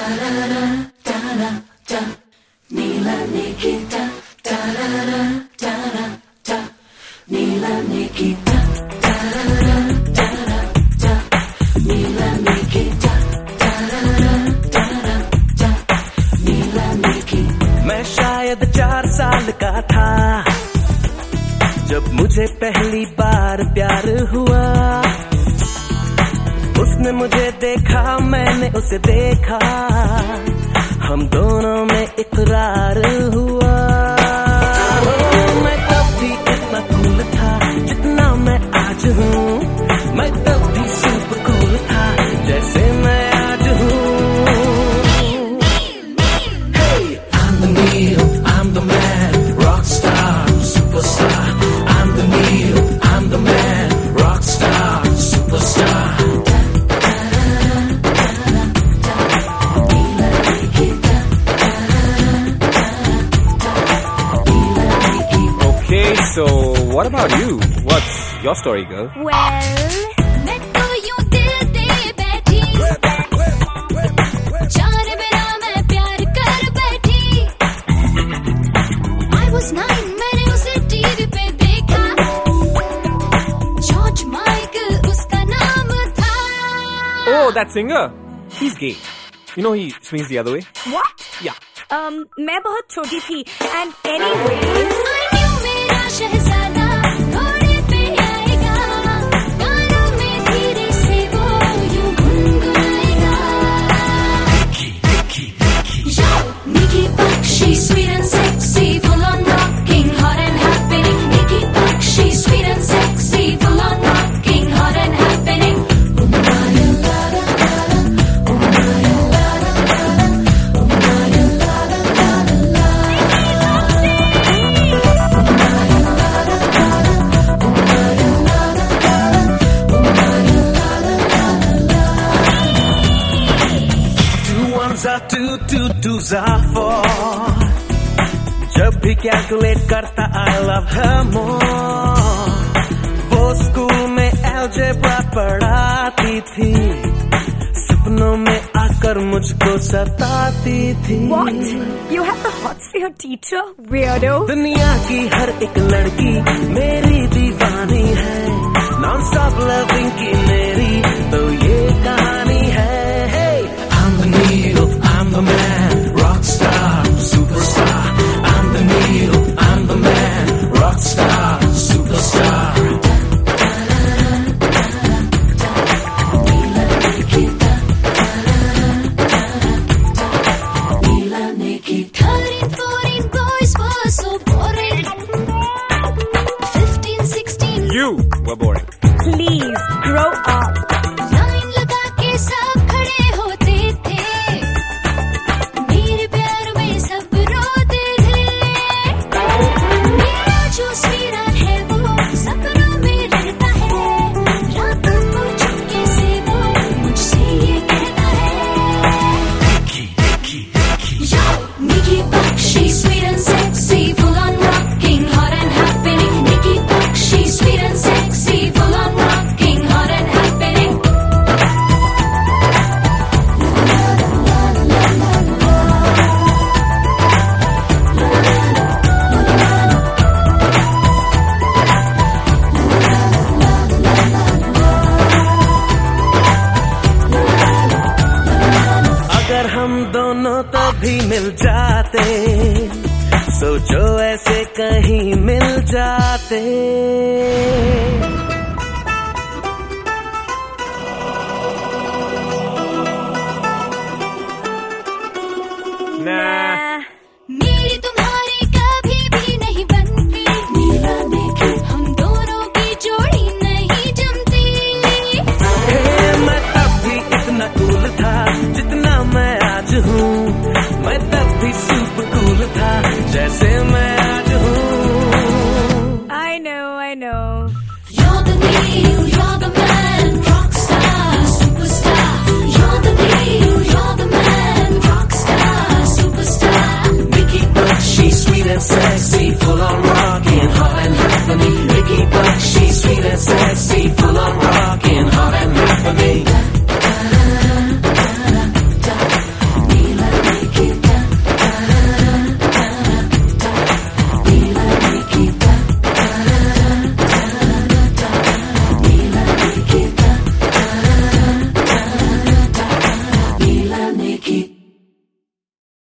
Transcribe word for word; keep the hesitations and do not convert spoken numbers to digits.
Nila Nikita, ta-da-da, ta-da, ta. Nila Nikita, ta-da-da, ta-da, ta. Nila Nikita, ta-da-da, ta-da, ta. Nila Nikita. मैं शायद चार साल का था जब मुझे पहली बार प्यार हुआ। उसने मुझे देखा, मैंने उसे देखा, हम दोनों में इकरार हुआ। मैं तब भी इतना कूल था जितना मैं आज हूँ, मैं तब भी सुपर कूल था जैसे मैं आज हूँ। Hey, I'm the Neil, I'm the man, rock star, superstar. I'm the Neil, I'm the man, rock star, superstar. So, what about you? What's your story, girl? Well, मैं तो यूं दिल दे बैठी, जाने बिना मैं प्यार कर बैठी। I was nine, मैंने उसे टीवी पे देखा, जॉर्ज माइकल उसका नाम था। Oh, that singer? He's gay. You know he swings the other way? What? Yeah. Um, मैं बहुत छोटी थी. And anyways, शहजादा थोड़े पे आएगा, गानों में धीरे से वो यूं गुनगुनाएगा। Nikki, Nikki, Nikki. Yo, Nikki Bakshi, sweet and sexy, full on rocking, hot and happening. Nikki Bakshi, sweet and sexy, full on rocking, hot and happening. Two, two, twos are four. जब भी calculate करता I love her more. वो school में algebra पढ़ाती थी, सपनों में आकर मुझको सताती थी। What? You have the hots for your teacher, weirdo? दुनिया की हर एक लड़की मेरी दीवानी है, नॉन स्टॉप लविंग की मेरी तो ये कहानी है। Hey, I'm the Neil, I'm the man, rock star, superstar. I'm the Neil, I'm the man, rock star, superstar. Thirteen, fourteen boys were so boring. Fifteen, sixteen. You were boring. Please, grow up. Line लगा के सब खड़े होते थे, मेरे प्यार में सब रोते थे। मेरा जो वीरान है वो सपनों में रहता है, रातों को चुपके से वो मुझसे ये कहता है। Nikki, Nikki, Nikki. Yo, Nikki Bakshi, sweet and sexy, full on rocking, hot and happening. Nikki Bakshi, sweet and sexy, full on rocking, hot and happening. अगर हम दोनों तभी मिल जाते, सोचो ऐसे कहीं मिल जाते।